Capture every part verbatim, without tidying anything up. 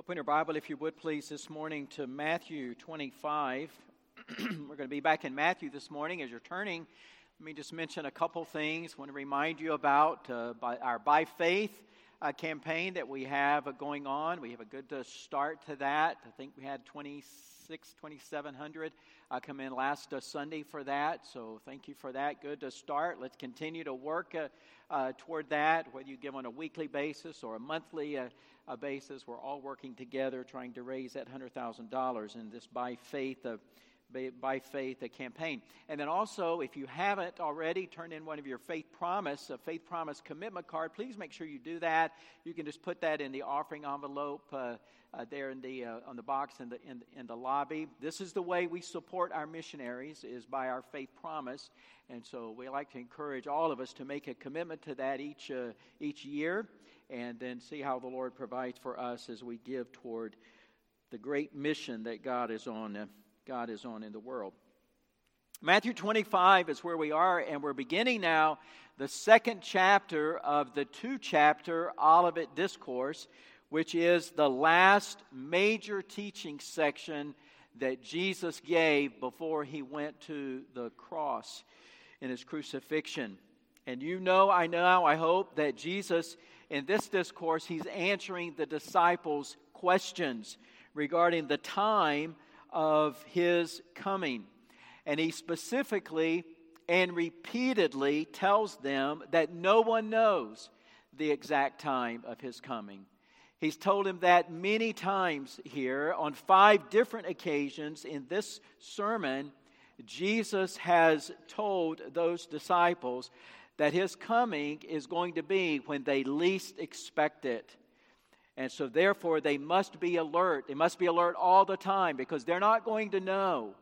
Open your Bible, if you would, please, this morning to Matthew twenty-five. We're going to be back in Matthew this morning. As you're turning, let me just mention a couple things. I want to remind you about uh, by our By Faith uh, campaign that we have uh, going on. We have a good uh, start to that. I think we had twenty-six, twenty-seven hundred uh, come in last uh, Sunday for that. So thank you for that. Good to start. Let's continue to work uh, uh, toward that, whether you give on a weekly basis or a monthly uh, uh, basis. We're all working together trying to raise that one hundred thousand dollars in this By Faith uh, by faith a campaign. And then also, if you haven't already turned in one of your faith promise, a faith promise commitment card, please make sure you do that. You can just put that in the offering envelope uh, uh, there in the uh, on the box in the in, in the lobby. This is the way we support our missionaries, is by our faith promise. And so we like to encourage all of us to make a commitment to that each uh, each year, and then see how the Lord provides for us as we give toward the great mission that God is on. Uh, God is on in the world. Matthew twenty-five is where we are, and we're beginning now the second chapter of the two-chapter Olivet Discourse, which is the last major teaching section that Jesus gave before he went to the cross in his crucifixion. And you know, I know, I hope that Jesus, in this discourse, he's answering the disciples' questions regarding the time of his coming. And he specifically and repeatedly tells them that no one knows the exact time of his coming. He's told him that many times here on five different occasions in this sermon. Jesus has told those disciples that his coming is going to be when they least expect it. And so therefore they must be alert. They must be alert all the time because they're not going to know.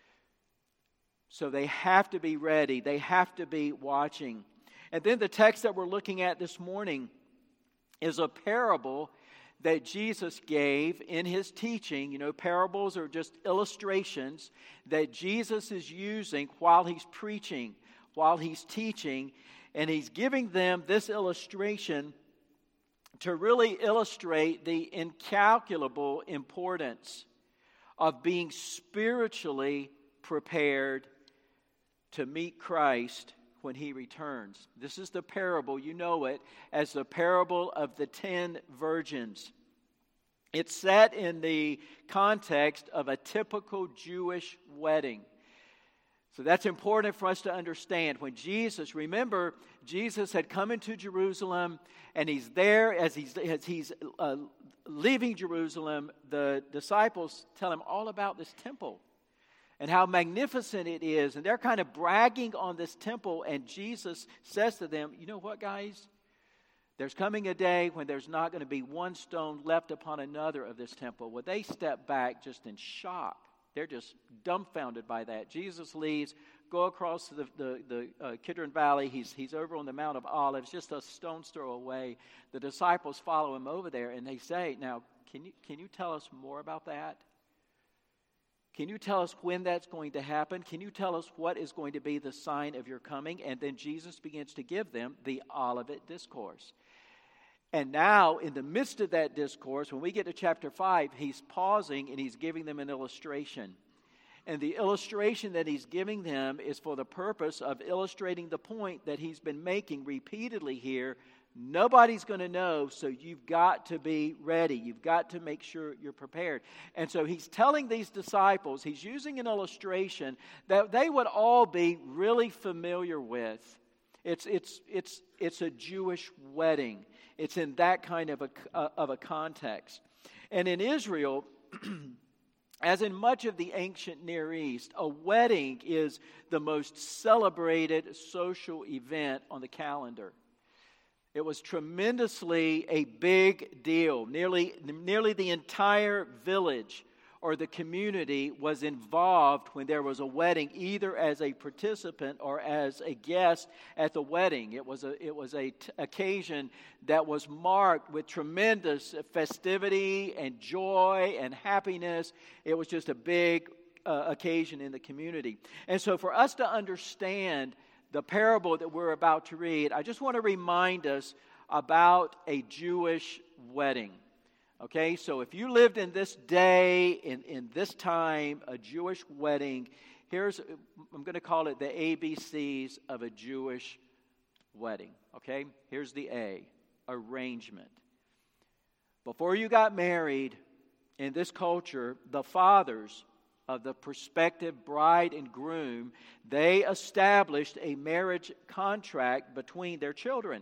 So they have to be ready. They have to be watching. And then the text that we're looking at this morning is a parable that Jesus gave in his teaching. You know, parables are just illustrations that Jesus is using while he's preaching, while he's teaching. And he's giving them this illustration to really illustrate the incalculable importance of being spiritually prepared to meet Christ when he returns. This is the parable, you know it, as the parable of the ten virgins. It's set in the context of a typical Jewish wedding. So that's important for us to understand. When Jesus, remember, Jesus had come into Jerusalem, and he's there as he's, as he's uh, leaving Jerusalem. The disciples tell him all about this temple and how magnificent it is. And they're kind of bragging on this temple, and Jesus says to them, you know what, guys? There's coming a day when there's not going to be one stone left upon another of this temple. Well, they step back just in shock. They're just dumbfounded by that. Jesus leaves, go across the, the, the uh, Kidron Valley. He's, he's over on the Mount of Olives, just a stone's throw away. The disciples follow him over there, and they say, now, can you, can you tell us more about that? Can you tell us when that's going to happen? Can you tell us what is going to be the sign of your coming? And then Jesus begins to give them the Olivet Discourse. And now, in the midst of that discourse, when we get to chapter five, he's pausing and he's giving them an illustration. And the illustration that he's giving them is for the purpose of illustrating the point that he's been making repeatedly here. Nobody's going to know, so you've got to be ready. You've got to make sure you're prepared. And so he's telling these disciples, he's using an illustration that they would all be really familiar with. It's, it's, it's, it's a Jewish wedding. It's in that kind of a, uh, of a context. And in Israel, as in much of the ancient Near East, a wedding is the most celebrated social event on the calendar. It was tremendously a big deal. Nearly, nearly the entire village or the community was involved when there was a wedding, either as a participant or as a guest at the wedding. It was a it was a t- occasion that was marked with tremendous festivity and joy and happiness. It was just a big uh, occasion in the community. And so for us to understand the parable that we're about to read, I just want to remind us about a Jewish wedding. Okay, so if you lived in this day, in, in this time, a Jewish wedding, here's, I'm going to call it the A B Cs of a Jewish wedding. Okay, here's the A, arrangement. Before you got married, in this culture, the fathers of the prospective bride and groom, they established a marriage contract between their children.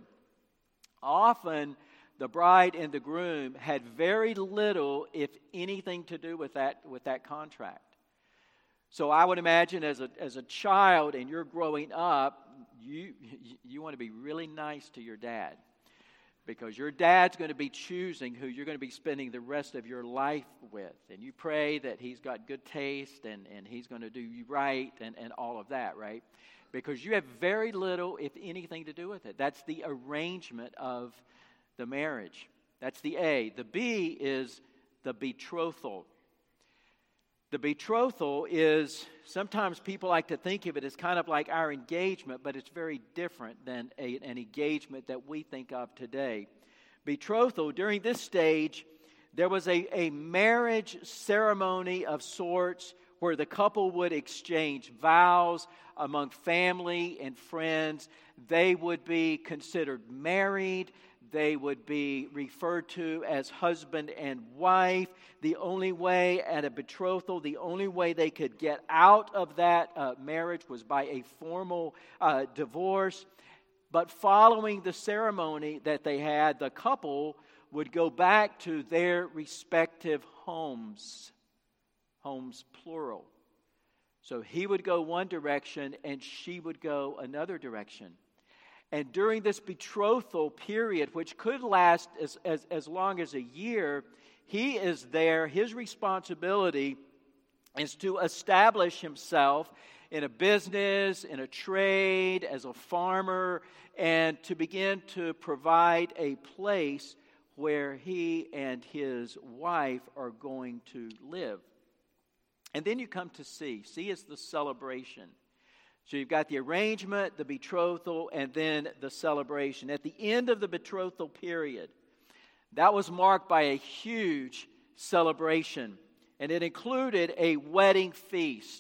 Often, the bride and the groom had very little, if anything, to do with that with that contract. So I would imagine as a as a child and you're growing up, you you want to be really nice to your dad, because your dad's going to be choosing who you're going to be spending the rest of your life with. And you pray that he's got good taste and, and he's going to do you right and, and all of that, right? Because you have very little, if anything, to do with it. That's the arrangement of the marriage. That's the A. The B is the betrothal. The betrothal is, sometimes people like to think of it as kind of like our engagement, but it's very different than a, an engagement that we think of today. Betrothal, during this stage, there was a, a marriage ceremony of sorts where the couple would exchange vows among family and friends. They would be considered married. They would be referred to as husband and wife. The only way at a betrothal, the only way they could get out of that uh, marriage was by a formal uh, divorce. But following the ceremony that they had, the couple would go back to their respective homes. Homes plural. So he would go one direction and she would go another direction. And during this betrothal period, which could last as, as, as long as a year, he is there. His responsibility is to establish himself in a business, in a trade, as a farmer, and to begin to provide a place where he and his wife are going to live. And then you come to C. C is the celebration. So you've got the arrangement, the betrothal, and then the celebration. At the end of the betrothal period, that was marked by a huge celebration, and it included a wedding feast.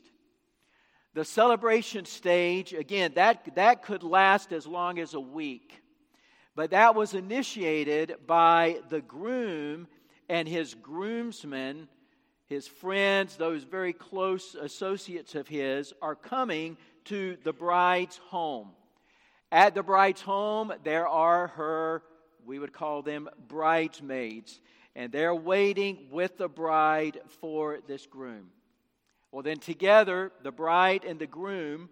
The celebration stage, again, that, that could last as long as a week, but that was initiated by the groom and his groomsmen. His friends, those very close associates of his, are coming to the bride's home. At the bride's home, there are her, we would call them bridesmaids, and they're waiting with the bride for this groom. Well, then together, the bride and the groom,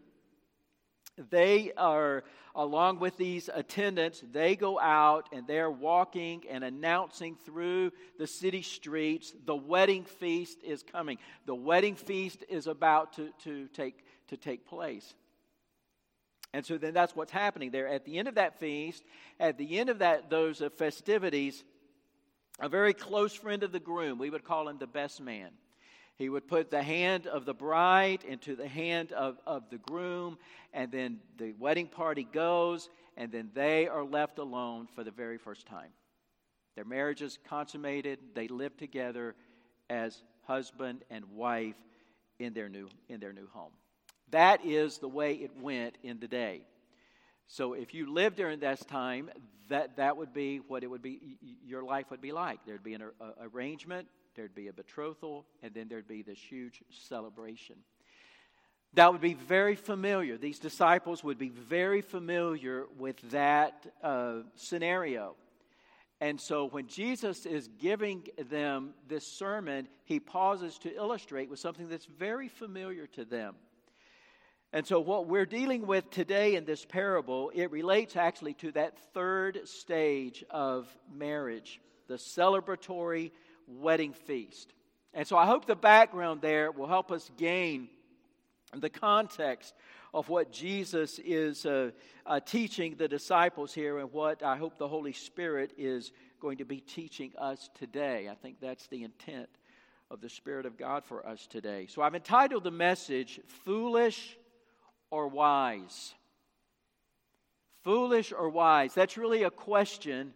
they are, along with these attendants, they go out and they're walking and announcing through the city streets, the wedding feast is coming. The wedding feast is about to, to, take, to take place. And so then that's what's happening there. At the end of that feast, at the end of that those festivities, a very close friend of the groom, we would call him the best man, he would put the hand of the bride into the hand of, of the groom, and then the wedding party goes, and then they are left alone for the very first time. Their marriage is consummated. They live together as husband and wife in their new, in their new home. That is the way it went in the day. So if you lived during that time, that, that would be what it would be, your life would be like. There'd be an uh, arrangement. There'd be a betrothal, and then there'd be this huge celebration. That would be very familiar. These disciples would be very familiar with that uh, scenario. And so when Jesus is giving them this sermon, he pauses to illustrate with something that's very familiar to them. And so what we're dealing with today in this parable, it relates actually to that third stage of marriage, the celebratory wedding feast. And so I hope the background there will help us gain the context of what Jesus is uh, uh, teaching the disciples here, and what I hope the Holy Spirit is going to be teaching us today. I think that's the intent of the Spirit of God for us today. So I've entitled the message, Foolish or Wise? Foolish or wise? That's really a question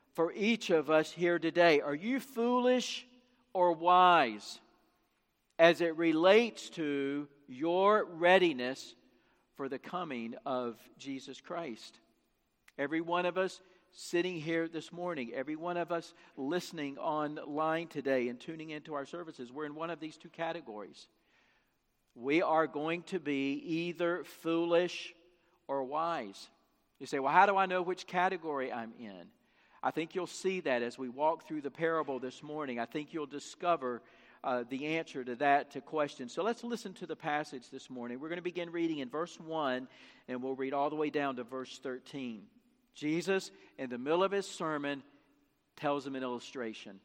for each of us here today. Are you foolish or wise as it relates to your readiness for the coming of Jesus Christ? Every one of us sitting here this morning, every one of us listening online today and tuning into our services, we're in one of these two categories. We are going to be either foolish or wise. You say, well, how do I know which category I'm in? I think you'll see that as we walk through the parable this morning. I think you'll discover uh, the answer to that to question. So let's listen to the passage this morning. We're going to begin reading in verse one, and we'll read all the way down to verse thirteen. Jesus, in the middle of his sermon, tells them an illustration.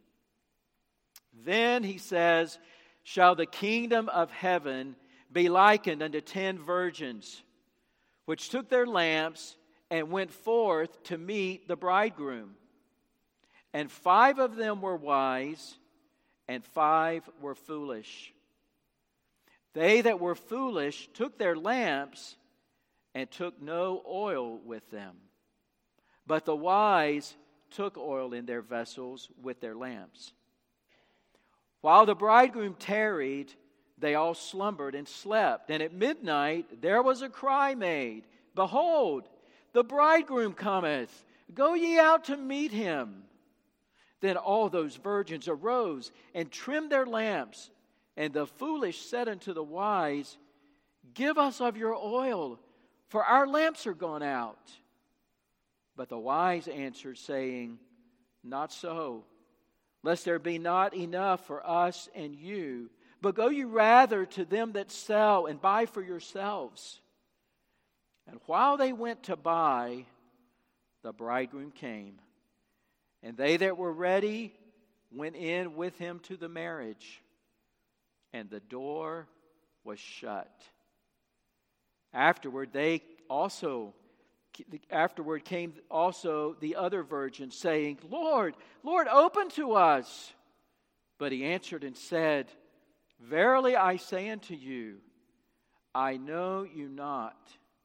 Then he says, shall the kingdom of heaven be likened unto ten virgins, which took their lamps and went forth to meet the bridegroom. And five of them were wise, and five were foolish. They that were foolish took their lamps and took no oil with them. But the wise took oil in their vessels with their lamps. While the bridegroom tarried, they all slumbered and slept. And at midnight there was a cry made, behold, the bridegroom cometh. Go ye out to meet him. Then all those virgins arose and trimmed their lamps. And the foolish said unto the wise, give us of your oil, for our lamps are gone out. But the wise answered, saying, not so, lest there be not enough for us and you. But go you rather to them that sell, and buy for yourselves. And while they went to buy, the bridegroom came. And they that were ready went in with him to the marriage, and the door was shut. Afterward, they also, afterward came also the other virgins, saying, Lord, Lord, open to us. But he answered and said, verily I say unto you, I know you not.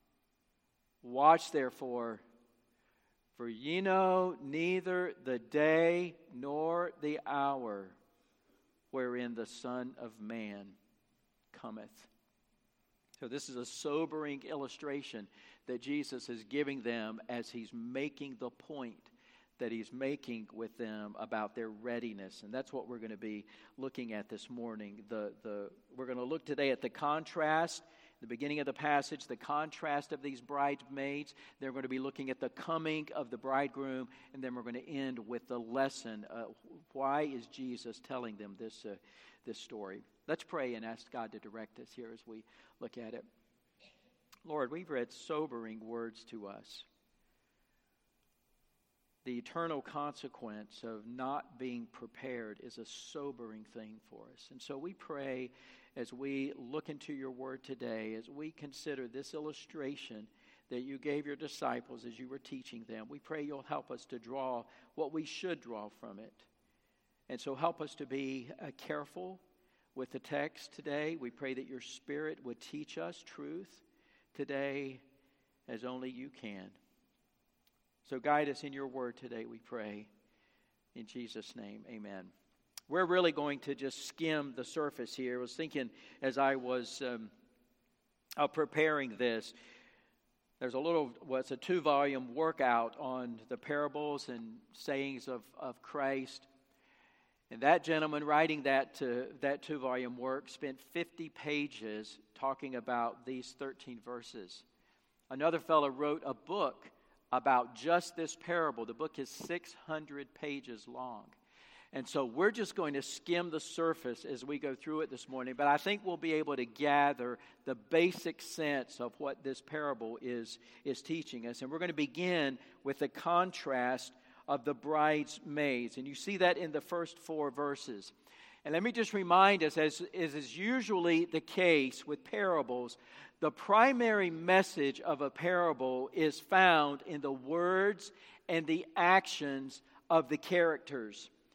Watch therefore, for ye know neither the day nor the hour wherein the Son of Man cometh. So this is a sobering illustration that Jesus is giving them as he's making the point that he's making with them about their readiness. And that's what we're going to be looking at this morning. The, the, we're going to look today at the contrast, the beginning of the passage, the contrast of these bridesmaids. Then we're going to be looking at the coming of the bridegroom. And then we're going to end with the lesson. Uh, why is Jesus telling them this, uh, this story? Let's pray and ask God to direct us here as we look at it. Lord, we've read sobering words to us. The eternal consequence of not being prepared is a sobering thing for us. And so we pray as we look into your word today, as we consider this illustration that you gave your disciples as you were teaching them, we pray you'll help us to draw what we should draw from it. And so help us to be uh, careful with the text today. We pray that your Spirit would teach us truth today as only you can. So guide us in your word today, we pray. In Jesus' name, amen. We're really going to just skim the surface here. I was thinking as I was um, uh, preparing this, there's a little, well, it's a two-volume workout on the parables and sayings of, of Christ. And that gentleman writing that, uh, that two-volume work spent fifty pages talking about these thirteen verses. Another fellow wrote a book about just this parable. The book is six hundred pages long. And so we're just going to skim the surface as we go through it this morning. But I think we'll be able to gather the basic sense of what this parable is, is teaching us. And we're going to begin with the contrast of the bridesmaids. And you see that in the first four verses. And let me just remind us, as, as is usually the case with parables, the primary message of a parable is found in the words and the actions of the characters.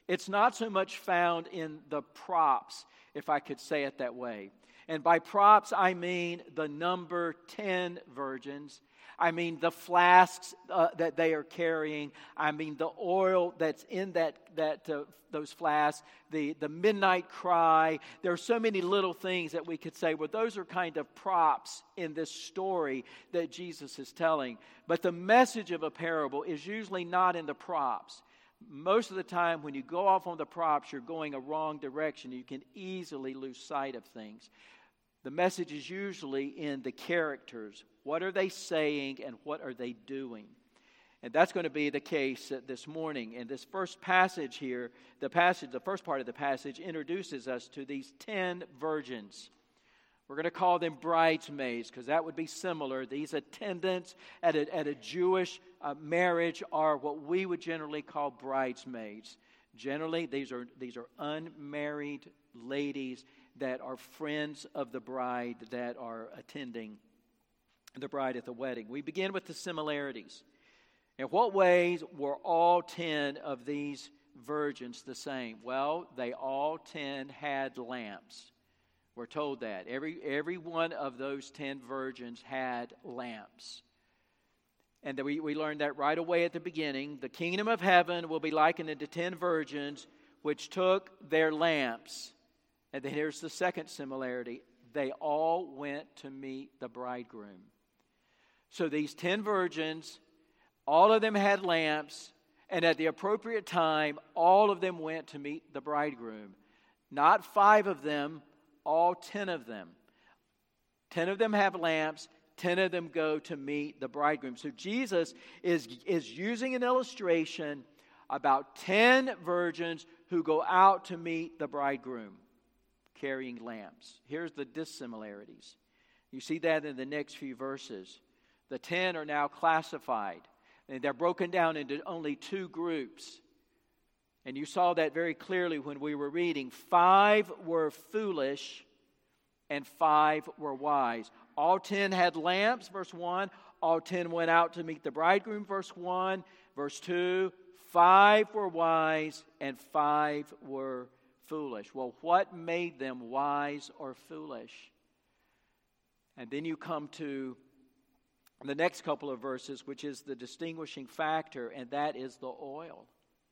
It's not so much found in the props, if I could say it that way. And by props, I mean the number ten virgins. I mean the flasks uh, that they are carrying. I mean the oil that's in that that uh, those flasks. The the midnight cry. There are so many little things that we could say. Well, those are kind of props in this story that Jesus is telling. But the message of a parable is usually not in the props. Most of the time, when you go off on the props, you're going a wrong direction. You can easily lose sight of things. The message is usually in the characters. What are they saying and what are they doing? And that's going to be the case this morning. In this first passage here, the passage, the first part of the passage introduces us to these ten virgins. We're going to call them bridesmaids because that would be similar. These attendants at a, at a Jewish uh, marriage are what we would generally call bridesmaids. Generally, these are these are unmarried ladies that are friends of the bride that are attending the bride at the wedding. We begin with the similarities. In what ways were all ten of these virgins the same? Well, they all ten had lamps. We're told that. Every, every one of those ten virgins had lamps. And we, we learned that right away at the beginning. The kingdom of heaven will be likened unto ten virgins which took their lamps. And then here's the second similarity. They all went to meet the bridegroom. So these ten virgins, all of them had lamps, and at the appropriate time, all of them went to meet the bridegroom. Not five of them, all ten of them. Ten of them have lamps, ten of them go to meet the bridegroom. So Jesus is, is using an illustration about ten virgins who go out to meet the bridegroom, carrying lamps. Here's the dissimilarities. You see that in the next few verses. The ten are now classified, and they're broken down into only two groups. And you saw that very clearly when we were reading. Five were foolish, and five were wise. All ten had lamps, verse one. All ten went out to meet the bridegroom, verse one. Verse two, five were wise, and five were foolish. Well, what made them wise or foolish? And then you come to the next couple of verses, which is the distinguishing factor, and that is the oil.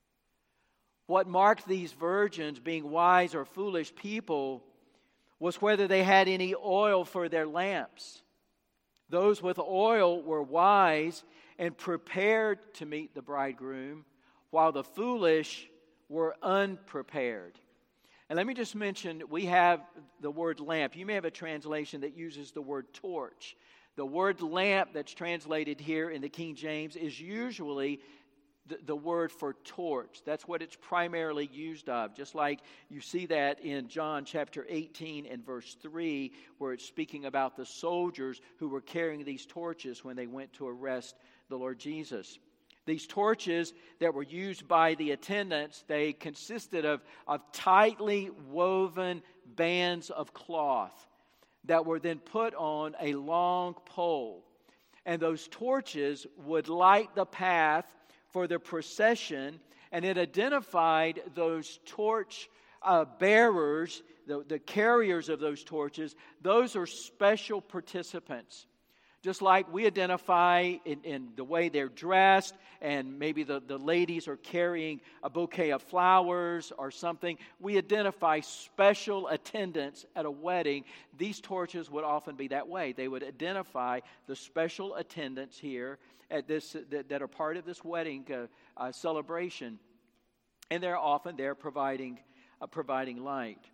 What marked these virgins being wise or foolish people was whether they had any oil for their lamps. Those with oil were wise and prepared to meet the bridegroom, while the foolish were unprepared. And let me just mention, we have the word lamp. You may have a translation that uses the word torch. The word lamp that's translated here in the King James is usually the, the word for torch. That's what it's primarily used of. Just like you see that in John chapter eighteen and verse three, where it's speaking about the soldiers who were carrying these torches when they went to arrest the Lord Jesus. These torches that were used by the attendants, they consisted of, of tightly woven bands of cloth that were then put on a long pole. And those torches would light the path for the procession, and it identified those torch uh, bearers, the, the carriers of those torches. Those are special participants. Just like we identify in, in the way they're dressed, and maybe the, the ladies are carrying a bouquet of flowers or something, we identify special attendants at a wedding. These torches would often be that way. They would identify the special attendants here at this that, that are part of this wedding uh, uh, celebration, and they're often there providing uh, providing light.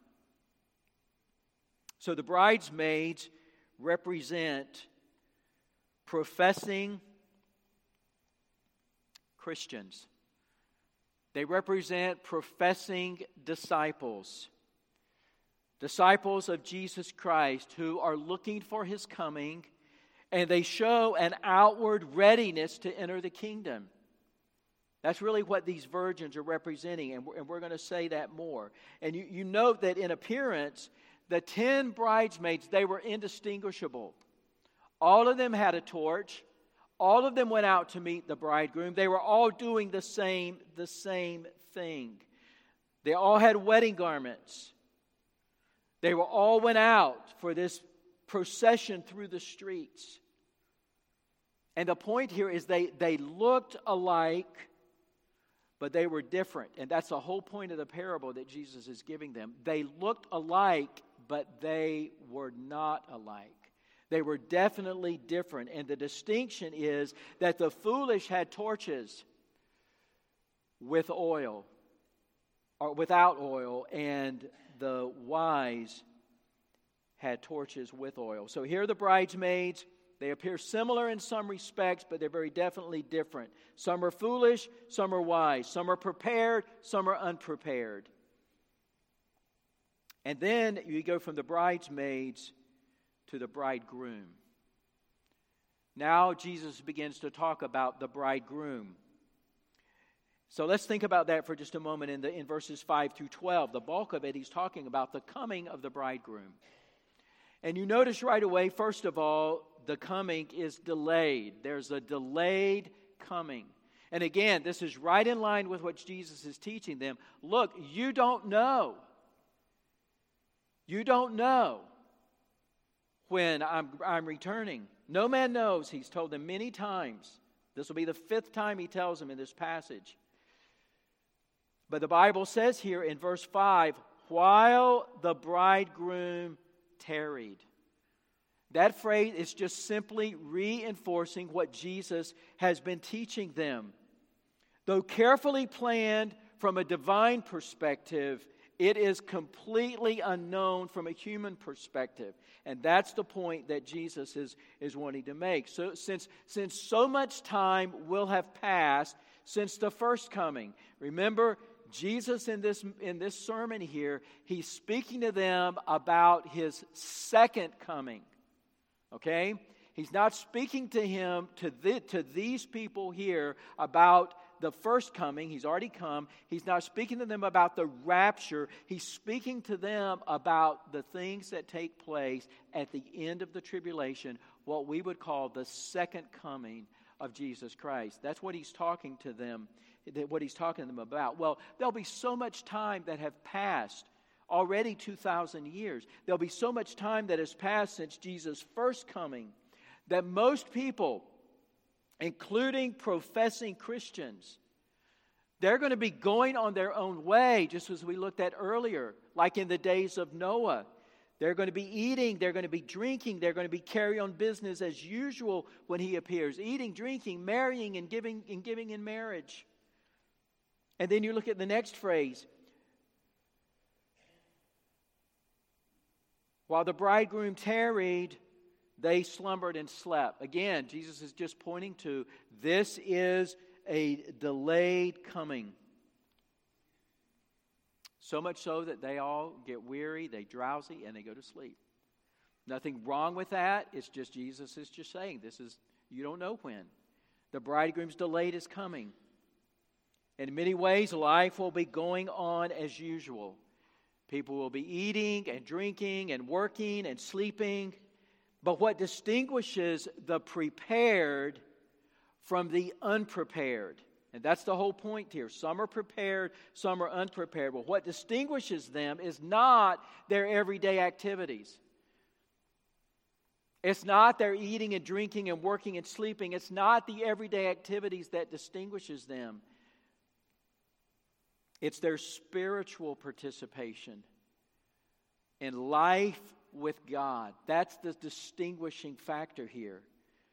So the bridesmaids represent professing Christians. They represent professing disciples. Disciples of Jesus Christ who are looking for His coming, and they show an outward readiness to enter the kingdom. That's really what these virgins are representing, and we're, and we're going to say that more. And you, you note that in appearance, the ten bridesmaids, they were indistinguishable. All of them had a torch. All of them went out to meet the bridegroom. They were all doing the same, the same thing. They all had wedding garments. They were all went out for this procession through the streets. And the point here is they, they looked alike, but they were different. And that's the whole point of the parable that Jesus is giving them. They looked alike, but they were not alike. They were definitely different. And the distinction is that the foolish had torches with oil, or without oil, and the wise had torches with oil. So here are the bridesmaids. They appear similar in some respects, but they're very definitely different. Some are foolish, some are wise. Some are prepared, some are unprepared. And then you go from the bridesmaids to the bridegroom. Now Jesus begins to talk about the bridegroom. So let's think about that for just a moment in, the, in verses five through twelve. The bulk of it, he's talking about the coming of the bridegroom. And you notice right away, first of all, the coming is delayed. There's a delayed coming. And again, this is right in line with what Jesus is teaching them. Look, you don't know. You don't know when I'm, I'm returning. No man knows, he's told them many times. This will be the fifth time he tells them in this passage. But the Bible says here in verse five, while the bridegroom tarried. That phrase is just simply reinforcing what Jesus has been teaching them. Though carefully planned from a divine perspective, it is completely unknown from a human perspective. And that's the point that Jesus is, is wanting to make. So since, since so much time will have passed since the first coming, remember, Jesus in this, in this sermon here, he's speaking to them about his second coming. Okay? He's not speaking to him, to, the, to these people here about the first coming. He's already come. He's not speaking to them about the rapture. He's speaking to them about the things that take place at the end of the tribulation, what we would call the second coming of Jesus Christ. That's what he's talking to them, what he's talking to them about. Well, there'll be so much time that have passed, already two thousand years. There'll be so much time that has passed since Jesus' first coming that most people, including professing Christians, they're going to be going on their own way, just as we looked at earlier, like in the days of Noah. They're going to be eating, they're going to be drinking, they're going to be carry on business as usual when he appears. Eating, drinking, marrying, and giving, and giving in marriage. And then you look at the next phrase. While the bridegroom tarried, they slumbered and slept. Again, Jesus is just pointing to this is a delayed coming. So much so that they all get weary, they drowsy, and they go to sleep. Nothing wrong with that. It's just Jesus is just saying this is, you don't know when. The bridegroom's delayed is coming. In many ways, life will be going on as usual. People will be eating and drinking and working and sleeping. But what distinguishes the prepared from the unprepared, and that's the whole point here. Some are prepared, some are unprepared. But what distinguishes them is not their everyday activities. It's not their eating and drinking and working and sleeping. It's not the everyday activities that distinguishes them. It's their spiritual participation in life with God. That's the distinguishing factor here.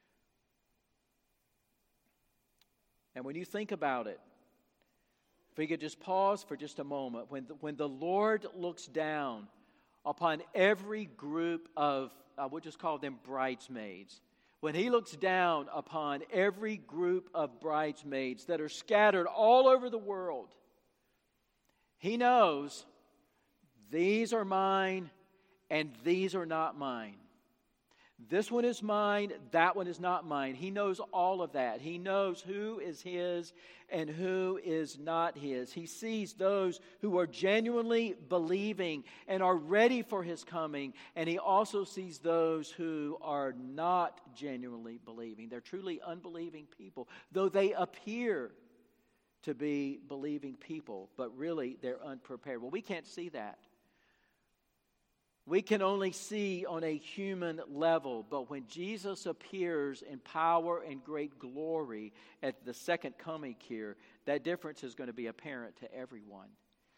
And when you think about it, if we could just pause for just a moment. When the, when the Lord looks down upon every group of, uh, we'll just call them bridesmaids. When he looks down upon every group of bridesmaids that are scattered all over the world, he knows these are mine and these are not mine. This one is mine, that one is not mine. He knows all of that. He knows who is his and who is not his. He sees those who are genuinely believing and are ready for his coming. And he also sees those who are not genuinely believing. They're truly unbelieving people, though they appear to be believing people, but really they're unprepared. Well, we can't see that. We can only see on a human level, but when Jesus appears in power and great glory at the second coming here, that difference is going to be apparent to everyone.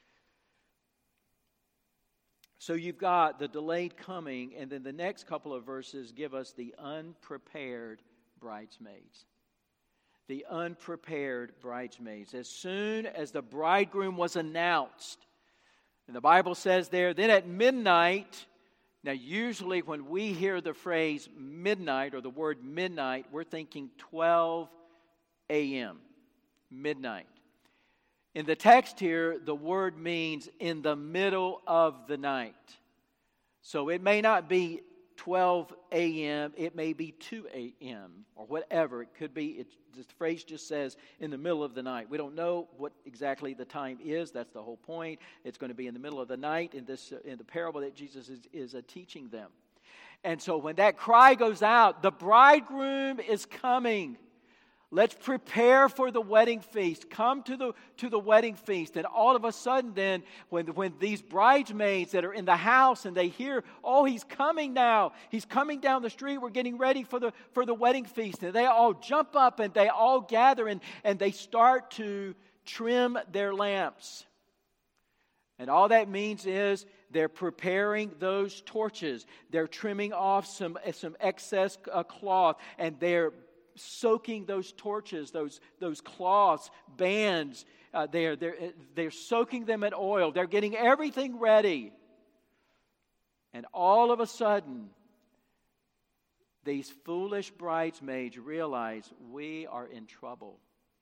So you've got the delayed coming, and then the next couple of verses give us the unprepared bridesmaids. The unprepared bridesmaids. As soon as the bridegroom was announced, and the Bible says there, then at midnight, now usually when we hear the phrase midnight or the word midnight, we're thinking twelve a.m., midnight. In the text here, the word means in the middle of the night. So it may not be twelve a.m., it may be two a.m. or whatever. It could be, it, the phrase just says in the middle of the night. We don't know what exactly the time is. That's the whole point. It's going to be in the middle of the night in this in the parable that Jesus is, is uh, teaching them. And so when that cry goes out, the bridegroom is coming. Let's prepare for the wedding feast. Come to the to the wedding feast. And all of a sudden then, when, when these bridesmaids that are in the house and they hear, oh, he's coming now. He's coming down the street. We're getting ready for the for the wedding feast. And they all jump up and they all gather and, and they start to trim their lamps. And all that means is they're preparing those torches. They're trimming off some, some excess uh, cloth, and they're soaking those torches, those those cloths, bands, uh, they're, they're, they're soaking them in oil. They're getting everything ready. And all of a sudden, these foolish bridesmaids realize we are in trouble.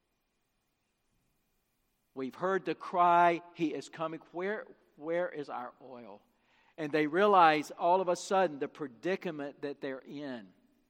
We've heard the cry, he is coming. Where, where is our oil? And they realize all of a sudden the predicament that they're in.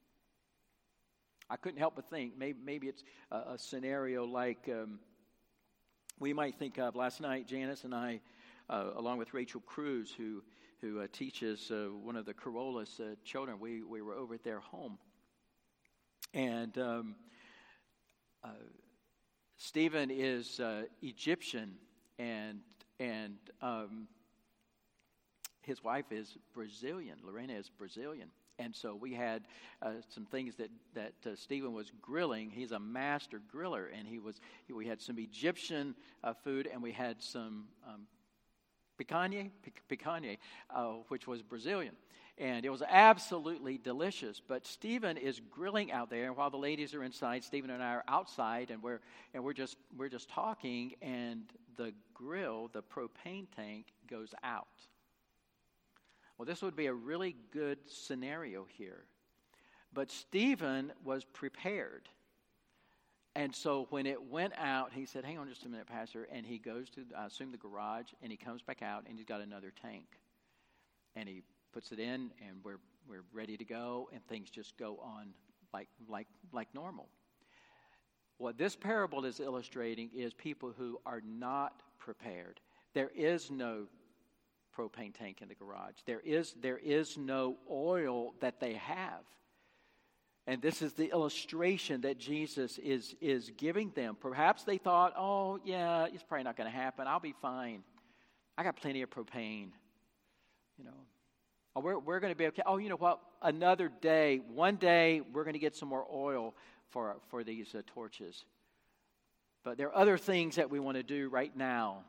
I couldn't help but think, maybe, maybe it's a, a scenario like um, we might think of. Last night, Janice and I, uh, along with Rachel Cruz, who who uh, teaches uh, one of the Corollas uh, children, we, we were over at their home. And um, uh, Stephen is uh, Egyptian, and, and um, his wife is Brazilian. Lorena is Brazilian. And so we had uh, some things that that uh, Stephen was grilling. He's a master griller, and he was. He, we had some Egyptian uh, food, and we had some um, picanha, picanha, uh, which was Brazilian, and it was absolutely delicious. But Stephen is grilling out there, and while the ladies are inside, Stephen and I are outside, and we're and we're just we're just talking, and the grill, the propane tank, goes out. Well, this would be a really good scenario here. But Stephen was prepared. And so when it went out, he said, hang on just a minute, Pastor. And he goes to, I assume, the garage, and he comes back out, and he's got another tank. And he puts it in, and we're we're ready to go, and things just go on like like like normal. What this parable is illustrating is people who are not prepared. There is no propane tank in the garage. There is there is no oil that they have. And this is the illustration that Jesus is is giving them. Perhaps they thought, oh, yeah, it's probably not going to happen. I'll be fine. I got plenty of propane. You know, oh, we're, we're going to be okay. Oh, you know what? Another day, one day, we're going to get some more oil for, for these uh, torches. But there are other things that we want to do right now.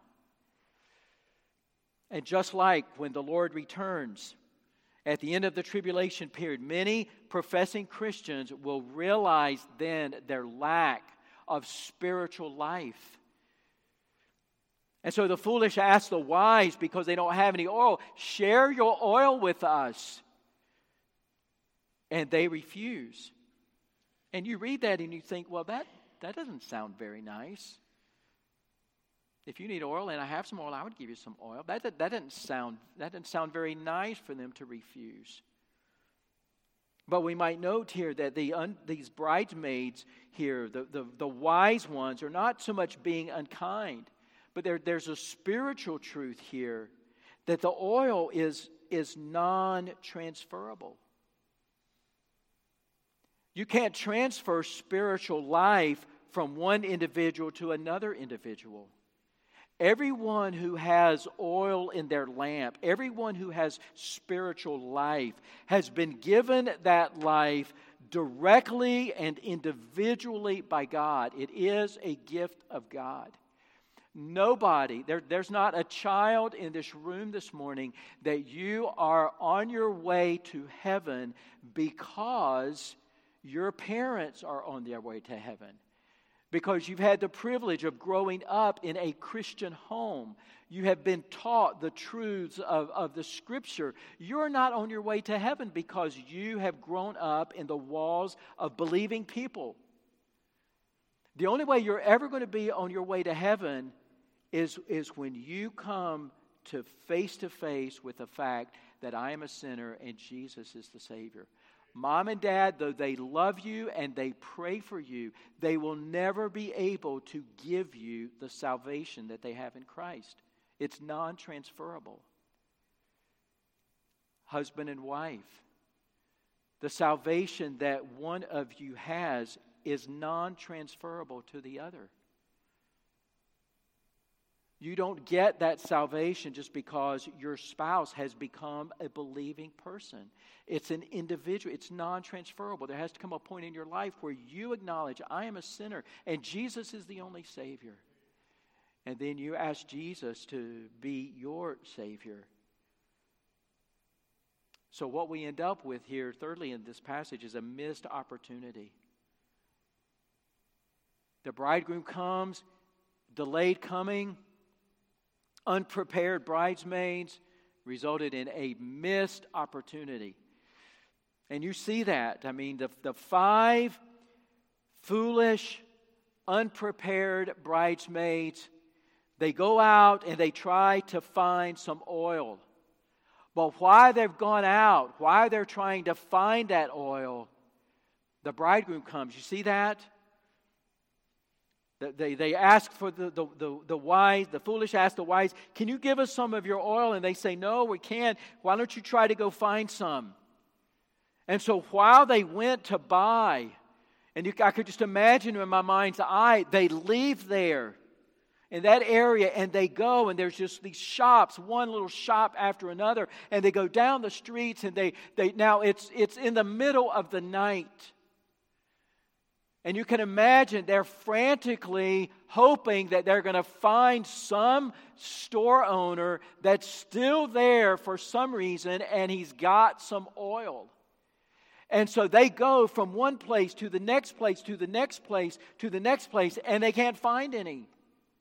And just like when the Lord returns at the end of the tribulation period, many professing Christians will realize then their lack of spiritual life. And so the foolish ask the wise, because they don't have any oil, share your oil with us. And they refuse. And you read that and you think, well, that, that doesn't sound very nice. If you need oil and I have some oil, I would give you some oil. That, that, that, doesn't sound, that doesn't sound very nice for them to refuse. But we might note here that the un, these bridesmaids here, the, the, the wise ones, are not so much being unkind, but there, there's a spiritual truth here that the oil is, is non-transferable. You can't transfer spiritual life from one individual to another individual. Everyone who has oil in their lamp, everyone who has spiritual life, has been given that life directly and individually by God. It is a gift of God. Nobody, there, there's not a child in this room this morning that you are on your way to heaven because your parents are on their way to heaven. Because you've had the privilege of growing up in a Christian home. You have been taught the truths of, of the Scripture. You're not on your way to heaven because you have grown up in the walls of believing people. The only way you're ever going to be on your way to heaven is, is when you come to face to face with the fact that I am a sinner and Jesus is the Savior. Mom and Dad, though they love you and they pray for you, they will never be able to give you the salvation that they have in Christ. It's non-transferable. Husband and wife, the salvation that one of you has is non-transferable to the other. You don't get that salvation just because your spouse has become a believing person. It's an individual. It's non-transferable. There has to come a point in your life where you acknowledge, I am a sinner, and Jesus is the only Savior. And then you ask Jesus to be your Savior. So what we end up with here, thirdly, in this passage, is a missed opportunity. The bridegroom comes, delayed coming, unprepared bridesmaids resulted in a missed opportunity. And you see that. I mean, the, the five foolish, unprepared bridesmaids, they go out and they try to find some oil. But while they've gone out, while they're trying to find that oil, the bridegroom comes. You see that? They, they ask for the, the, the, the wise, the foolish ask the wise, can you give us some of your oil? And they say, no, we can't. Why don't you try to go find some? And so while they went to buy, and you, I could just imagine in my mind's eye, they leave there in that area and they go, and there's just these shops, one little shop after another, and they go down the streets, and they, they now it's it's in the middle of the night. And you can imagine they're frantically hoping that they're going to find some store owner that's still there for some reason, and he's got some oil. And so they go from one place to the next place, to the next place, to the next place, and they can't find any.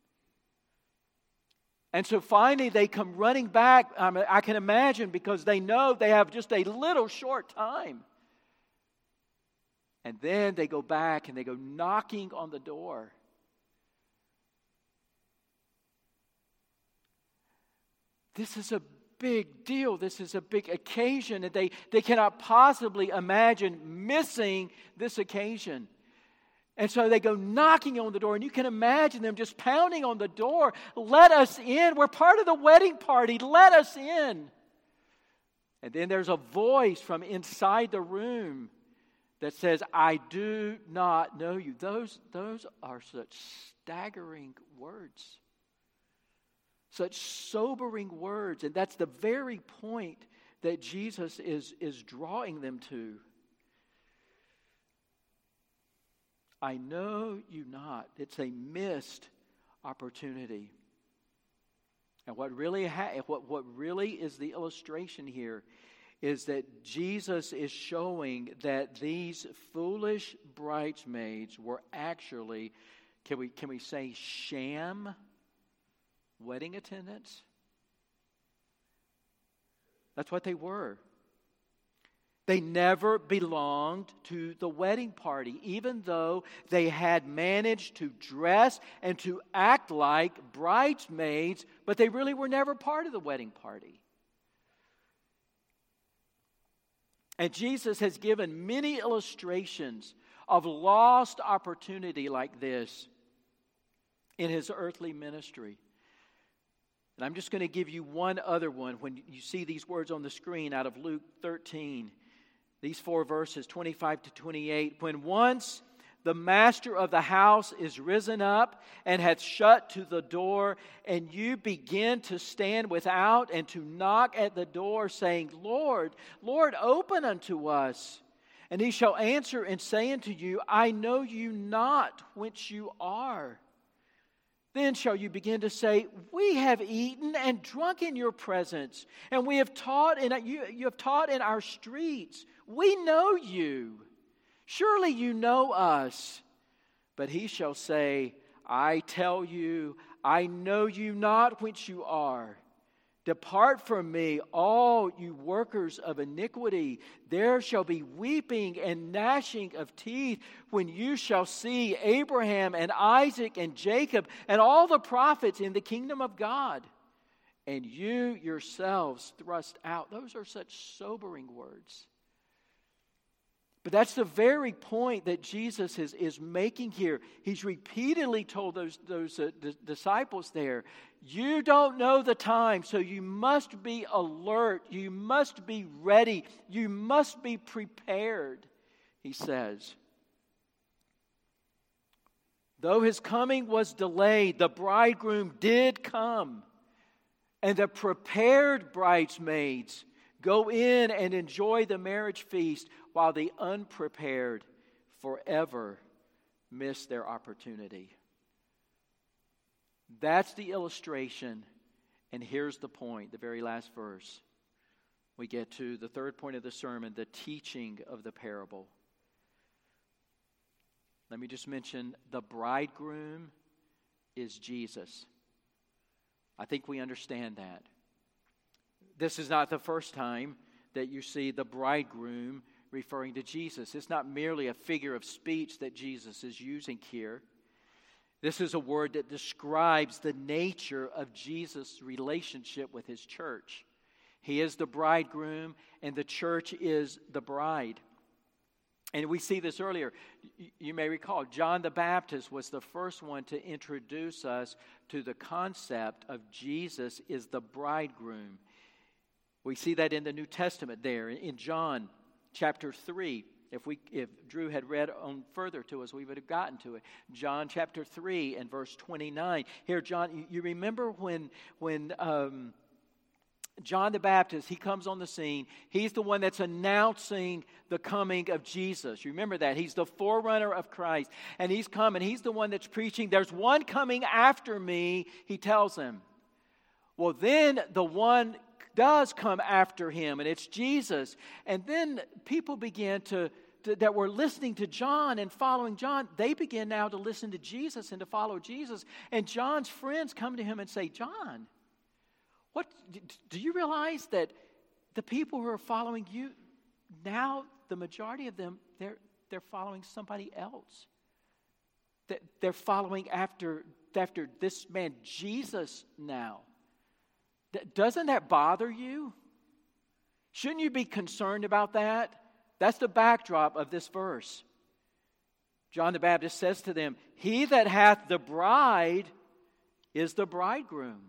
And so finally they come running back, um, I can imagine, because they know they have just a little short time. And then they go back and they go knocking on the door. This is a big deal. This is a big occasion. And they, they cannot possibly imagine missing this occasion. And so they go knocking on the door. And you can imagine them just pounding on the door. Let us in. We're part of the wedding party. Let us in. And then there's a voice from inside the room that says, I do not know you. Those, those are such staggering words. Such sobering words. And that's the very point that Jesus is, is drawing them to. I know you not. It's a missed opportunity. And what really, ha- what, what really is the illustration here is that Jesus is showing that these foolish bridesmaids were actually, can we, can we say sham wedding attendants? That's what they were. They never belonged to the wedding party, even though they had managed to dress and to act like bridesmaids, but they really were never part of the wedding party. And Jesus has given many illustrations of lost opportunity like this in his earthly ministry. And I'm just going to give you one other one when you see these words on the screen out of Luke thirteen. These four verses, twenty-five to twenty-eight. When once The master of the house is risen up and hath shut to the door, and you begin to stand without and to knock at the door, saying, Lord, Lord, open unto us. And he shall answer and say unto you, I know you not whence you are. Then shall you begin to say, we have eaten and drunk in your presence, and we have taught in you, you have taught in our streets. We know you. Surely you know us. But he shall say, I tell you, I know you not whence you are. Depart from me, all you workers of iniquity. There shall be weeping and gnashing of teeth when you shall see Abraham and Isaac and Jacob and all the prophets in the kingdom of God, and you yourselves thrust out. Those are such sobering words. But that's the very point that Jesus is, is making here. He's repeatedly told those, those uh, d- disciples there, you don't know the time, so you must be alert. You must be ready. You must be prepared, he says. Though his coming was delayed, the bridegroom did come, and the prepared bridesmaids go in and enjoy the marriage feast, while the unprepared forever miss their opportunity. That's the illustration, and here's the point, the very last verse. We get to the third point of the sermon, the teaching of the parable. Let me just mention, the bridegroom is Jesus. I think we understand that. This is not the first time that you see the bridegroom referring to Jesus. It's not merely a figure of speech that Jesus is using here. This is a word that describes the nature of Jesus' relationship with his church. He is the bridegroom, and the church is the bride. And we see this earlier. You may recall, John the Baptist was the first one to introduce us to the concept of Jesus is the bridegroom. We see that in the New Testament there, in John chapter three. If we, if Drew had read on further to us, we would have gotten to it. John chapter three and verse twenty-nine. Here, John, you remember when when um, John the Baptist, he comes on the scene. He's the one that's announcing the coming of Jesus. You remember that. He's the forerunner of Christ. And he's coming. He's the one that's preaching. There's one coming after me, he tells them. Well, then the one does come after him, and it's Jesus. And then people began to, to, that were listening to John and following John, they begin now to listen to Jesus and to follow Jesus. And John's friends come to him and say, John, what do you realize that the people who are following you, now the majority of them, they're, they're following somebody else. They're following after, after this man, Jesus, now. Doesn't that bother you? Shouldn't you be concerned about that? That's the backdrop of this verse. John the Baptist says to them, he that hath the bride is the bridegroom.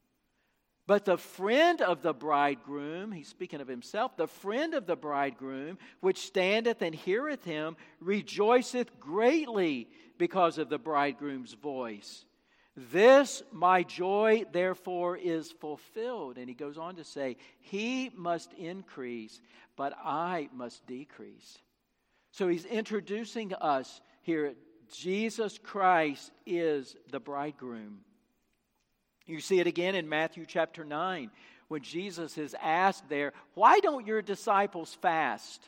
But the friend of the bridegroom, he's speaking of himself, the friend of the bridegroom, which standeth and heareth him, rejoiceth greatly because of the bridegroom's voice. This my joy, therefore, is fulfilled. And he goes on to say, he must increase, but I must decrease. So he's introducing us here. Jesus Christ is the bridegroom. You see it again in Matthew chapter nine, when Jesus is asked there, why don't your disciples fast?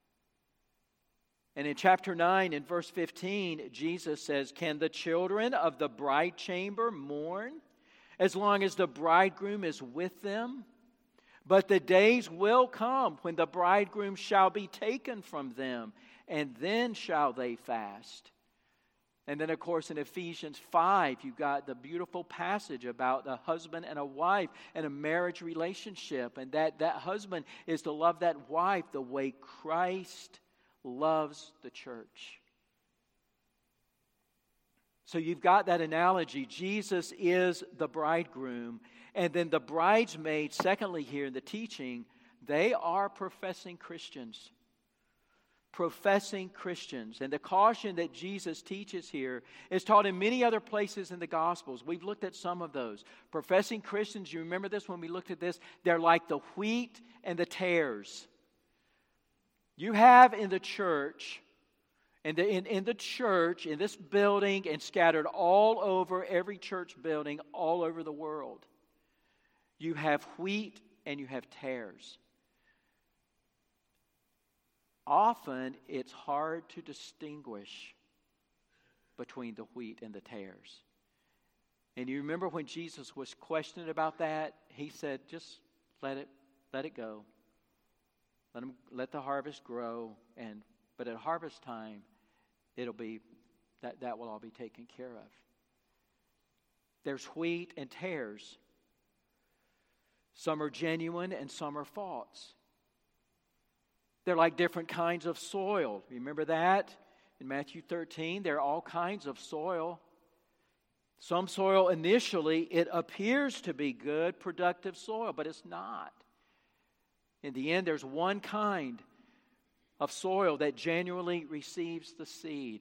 And in chapter nine, in verse fifteen, Jesus says, can the children of the bride chamber mourn as long as the bridegroom is with them? But the days will come when the bridegroom shall be taken from them, and then shall they fast. And then, of course, in Ephesians five, you've got the beautiful passage about a husband and a wife and a marriage relationship. And that, that husband is to love that wife the way Christ loves the church. So you've got that analogy. Jesus is the bridegroom. And then the bridesmaids, secondly here in the teaching, they are professing Christians. professing Christians. And the caution that Jesus teaches here is taught in many other places in the Gospels. We've looked at some of those. Professing Christians, you remember this when we looked at this? They're like the wheat and the tares. You have in the church, in the, in, in the church, in this building, and scattered all over every church building all over the world, you have wheat and you have tares. Often, it's hard to distinguish between the wheat and the tares. And you remember when Jesus was questioned about that, he said, just let it, let it go. Let them, let the harvest grow. And but at harvest time, it'll be, that, that will all be taken care of. There's wheat and tares. Some are genuine and some are false. They're like different kinds of soil. Remember that? In Matthew thirteen, there are all kinds of soil. Some soil initially, it appears to be good, productive soil, but it's not. In the end, there's one kind of soil that genuinely receives the seed.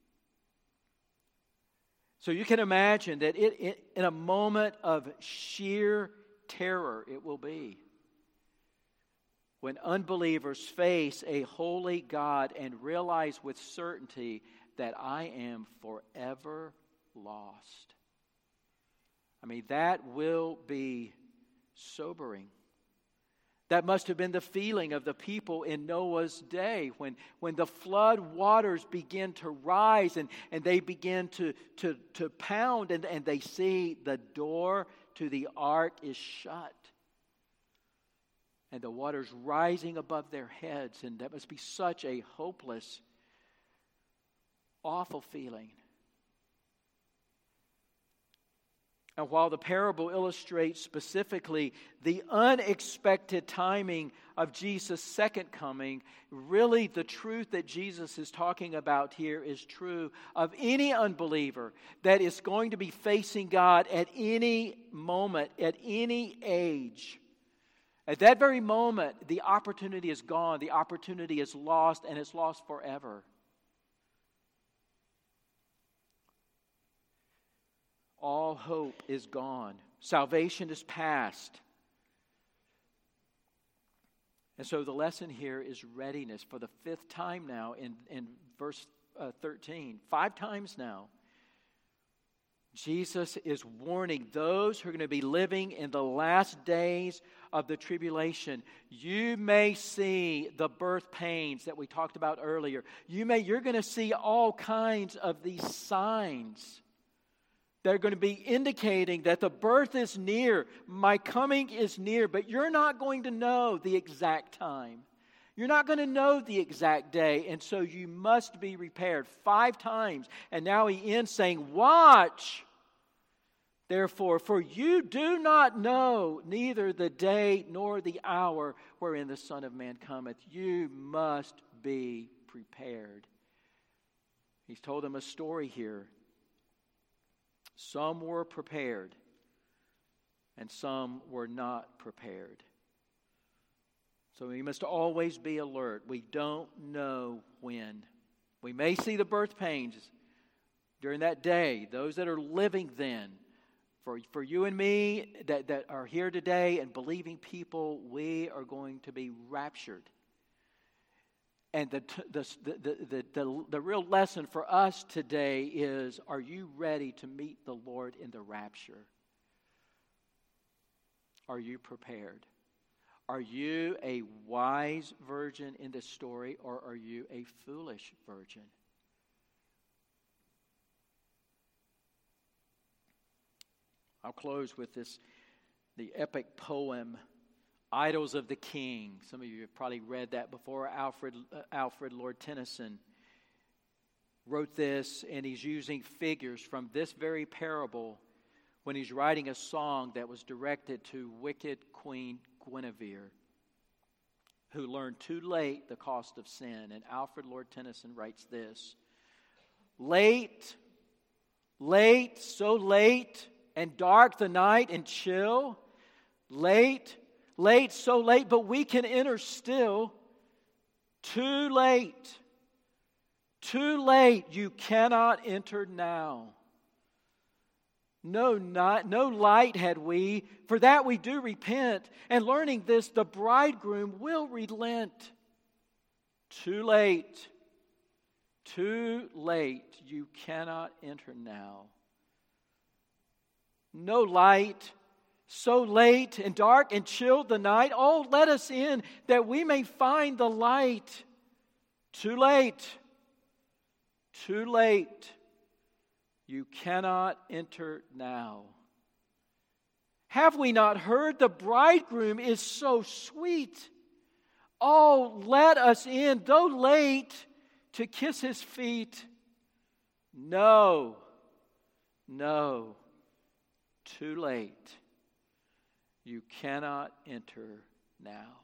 So you can imagine that it, it in a moment of sheer terror it will be when unbelievers face a holy God and realize with certainty that I am forever lost. I mean, that will be sobering. That must have been the feeling of the people in Noah's day when, when the flood waters begin to rise and, and they begin to, to, to pound and, and they see the door to the ark is shut. And the water's rising above their heads. And that must be such a hopeless, awful feeling. And while the parable illustrates specifically the unexpected timing of Jesus' second coming, really the truth that Jesus is talking about here is true of any unbeliever that is going to be facing God at any moment, at any age. At that very moment, the opportunity is gone, the opportunity is lost, and it's lost forever. All hope is gone. Salvation is past. And so the lesson here is readiness for the fifth time now in, in verse uh, thirteen. Five times now. Jesus is warning those who are going to be living in the last days of the tribulation. You may see the birth pains that we talked about earlier. You may, you're going to see all kinds of these signs. They're going to be indicating that the birth is near, my coming is near, but you're not going to know the exact time. You're not going to know the exact day, and so you must be prepared. Five times, and now he ends saying, watch, therefore, for you do not know neither the day nor the hour wherein the Son of Man cometh. You must be prepared. He's told them a story here. Some were prepared, and some were not prepared. So we must always be alert. We don't know when. We may see the birth pains during that day. Those that are living then. For, for you and me that, that are here today and believing people, we are going to be raptured. And the, the, the, the, the, the real lesson for us today is, are you ready to meet the Lord in the rapture? Are you prepared? Are you a wise virgin in this story, or are you a foolish virgin? I'll close with this, the epic poem, Idols of the King. Some of you have probably read that before. Alfred, uh, Alfred Lord Tennyson wrote this, and he's using figures from this very parable when he's writing a song that was directed to wicked Queen Guinevere, who learned too late the cost of sin. And Alfred Lord Tennyson writes this: late, late, so late, and dark the night and chill. Late, late, so late, but we can enter still. Too late, Too late, you cannot enter now. No, not, no light had we, for that we do repent. And learning this, the bridegroom will relent. Too late, too late, you cannot enter now. No light, so late and dark and chilled the night. Oh, let us in that we may find the light. Too late, too late. You cannot enter now. Have we not heard the bridegroom is so sweet? Oh, let us in, though late, to kiss his feet. No, no, too late. You cannot enter now.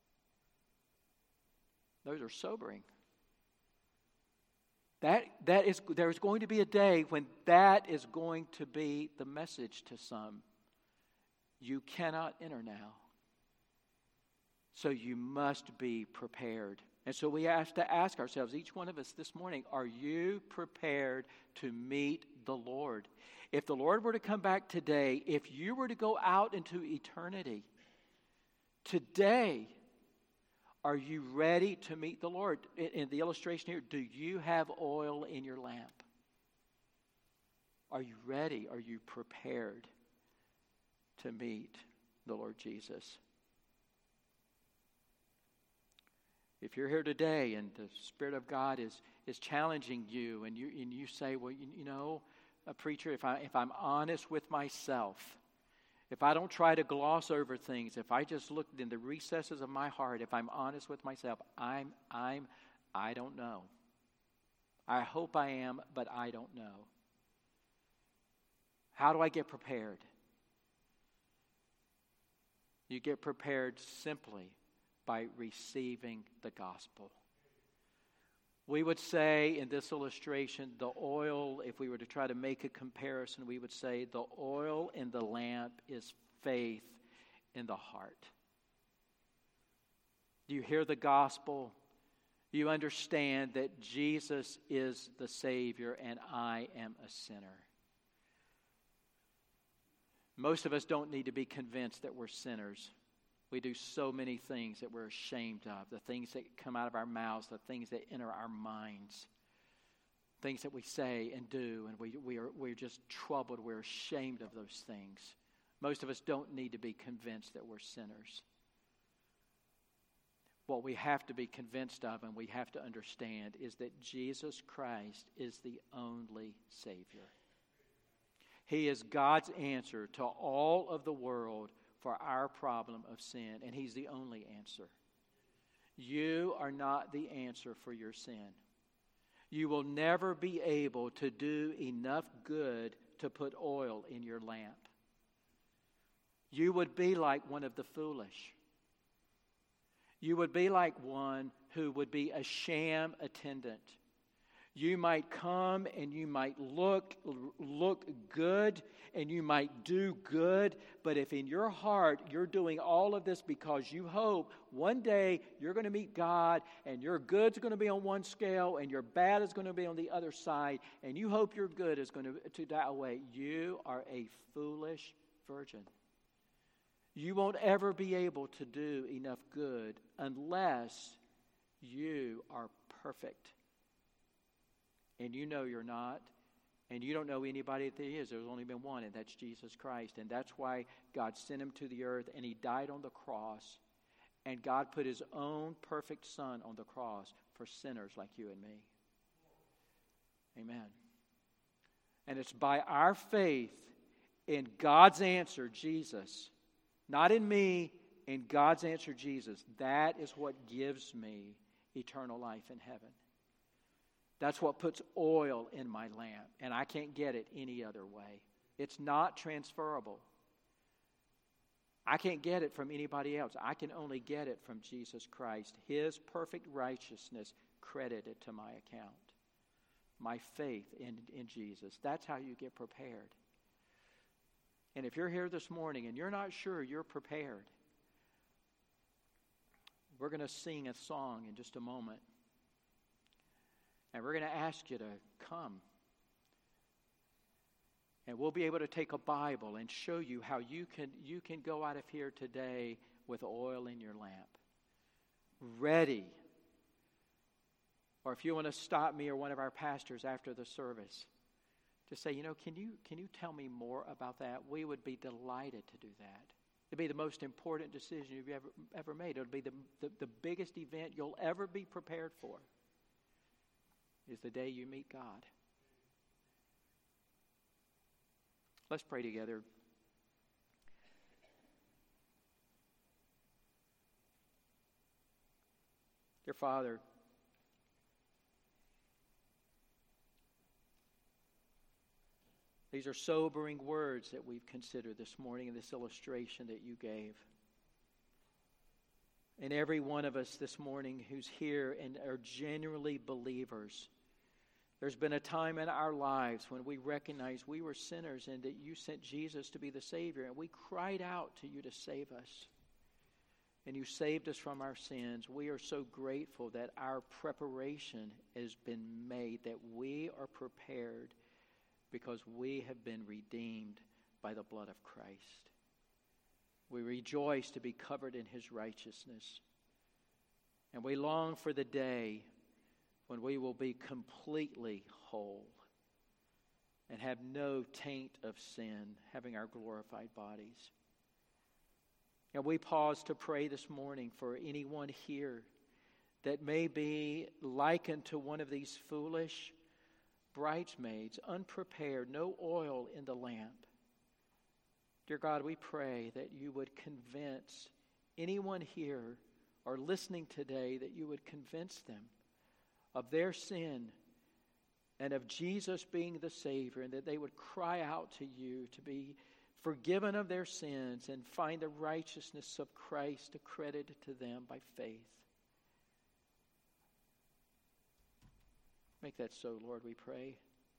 Those are sobering. That, that is, there's going to be a day when that is going to be the message to some. You cannot enter now. So you must be prepared. And so we have to ask ourselves, each one of us this morning, are you prepared to meet the Lord? If the Lord were to come back today, if you were to go out into eternity, today, are you ready to meet the Lord? In the illustration here, do you have oil in your lamp? Are you ready? Are you prepared to meet the Lord Jesus? If you're here today and the Spirit of God is, is challenging you and you and you say, well, you, you know, a preacher, if I if I'm honest with myself, if I don't try to gloss over things, if I just look in the recesses of my heart, if I'm honest with myself, I'm I'm I don't know. I hope I am, but I don't know. How do I get prepared? You get prepared simply by receiving the gospel. We would say in this illustration, the oil, if we were to try to make a comparison, we would say the oil in the lamp is faith in the heart. Do you hear the gospel? You understand that Jesus is the Savior and I am a sinner. Most of us don't need to be convinced that we're sinners. We do so many things that we're ashamed of, the things that come out of our mouths, the things that enter our minds, things that we say and do, and we, we are, we're just troubled. We're ashamed of those things. Most of us don't need to be convinced that we're sinners. What we have to be convinced of and we have to understand is that Jesus Christ is the only Savior. He is God's answer to all of the world for our problem of sin, and He's the only answer. You are not the answer for your sin. You will never be able to do enough good to put oil in your lamp. You would be like one of the foolish. You would be like one who would be a sham attendant. You might come and you might look, look good and you might do good, but if in your heart you're doing all of this because you hope one day you're going to meet God and your good's going to be on one scale and your bad is going to be on the other side, and you hope your good is going to, to die away, you are a foolish virgin. You won't ever be able to do enough good unless you are perfect. And you know you're not, and you don't know anybody that is. There's only been one, and that's Jesus Christ. And that's why God sent Him to the earth, and He died on the cross. And God put His own perfect Son on the cross for sinners like you and me. Amen. And it's by our faith in God's answer, Jesus, not in me, in God's answer, Jesus. That is what gives me eternal life in heaven. That's what puts oil in my lamp, and I can't get it any other way. It's not transferable. I can't get it from anybody else. I can only get it from Jesus Christ, His perfect righteousness credited to my account. My faith in, in Jesus. That's how you get prepared. And if you're here this morning and you're not sure you're prepared, we're going to sing a song in just a moment. And we're going to ask you to come. And we'll be able to take a Bible and show you how you can, you can go out of here today with oil in your lamp. Ready. Or if you want to stop me or one of our pastors after the service, just say, you know, can you, can you tell me more about that? We would be delighted to do that. It'd be the most important decision you've ever, ever made. It'll be the, the, the biggest event you'll ever be prepared for, is the day you meet God. Let's pray together. Dear Father, these are sobering words that we've considered this morning in this illustration that you gave. And every one of us this morning who's here and are genuinely believers, there's been a time in our lives when we recognized we were sinners and that you sent Jesus to be the Savior, and we cried out to you to save us. And you saved us from our sins. We are so grateful that our preparation has been made, that we are prepared because we have been redeemed by the blood of Christ. We rejoice to be covered in his righteousness. And we long for the day when we will be completely whole and have no taint of sin, having our glorified bodies. And we pause to pray this morning for anyone here that may be likened to one of these foolish bridesmaids, unprepared, no oil in the lamp. Dear God, we pray that you would convince anyone here or listening today, that you would convince them of their sin and of Jesus being the Savior, and that they would cry out to you to be forgiven of their sins and find the righteousness of Christ accredited to them by faith. Make that so, Lord, we pray.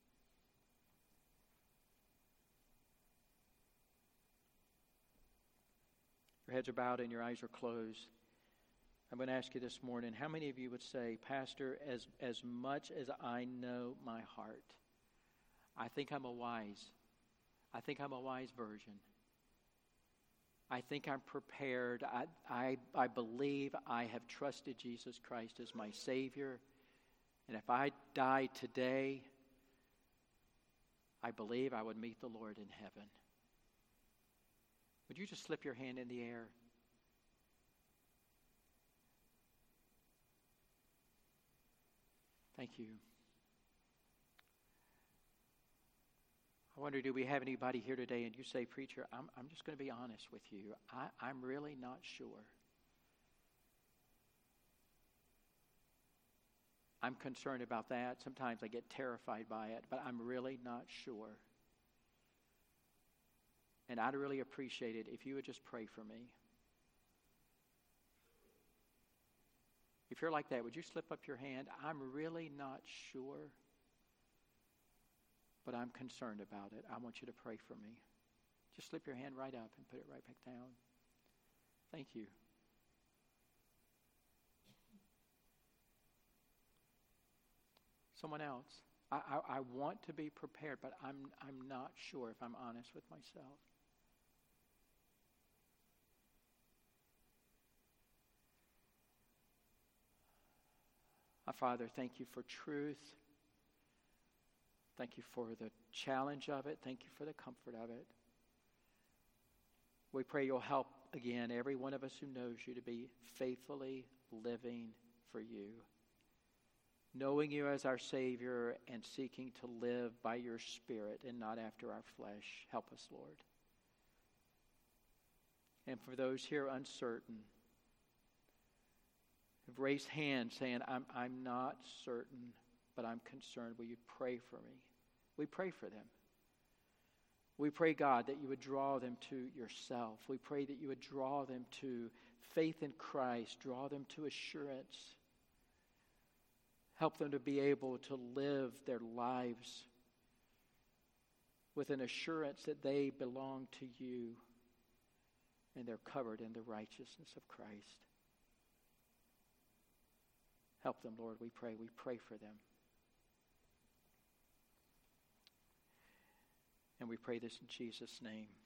Your heads are bowed and your eyes are closed. I'm going to ask you this morning, how many of you would say, Pastor, as, as much as I know my heart, I think I'm a wise, I think I'm a wise virgin. I think I'm prepared. I, I, I believe I have trusted Jesus Christ as my Savior. And if I died today, I believe I would meet the Lord in heaven. Would you just slip your hand in the air? Thank you. I wonder, do we have anybody here today and you say, Preacher, I'm, I'm just going to be honest with you. I, I'm really not sure. I'm concerned about that. Sometimes I get terrified by it, but I'm really not sure. And I'd really appreciate it if you would just pray for me. If you're like that, would you slip up your hand? I'm really not sure, but I'm concerned about it. I want you to pray for me. Just slip your hand right up and put it right back down. Thank you. Someone else. I, I, I want to be prepared, but I'm, I'm not sure, if I'm honest with myself. Our Father, thank you for truth. Thank you for the challenge of it. Thank you for the comfort of it. We pray you'll help, again, every one of us who knows you to be faithfully living for you, knowing you as our Savior and seeking to live by your Spirit and not after our flesh. Help us, Lord. And for those here uncertain, who've raised hands saying, I'm, I'm not certain, but I'm concerned, will you pray for me? We pray for them. We pray, God, that you would draw them to yourself. We pray that you would draw them to faith in Christ, draw them to assurance. Help them to be able to live their lives with an assurance that they belong to you and they're covered in the righteousness of Christ. Help them, Lord, we pray. We pray for them. And we pray this in Jesus' name.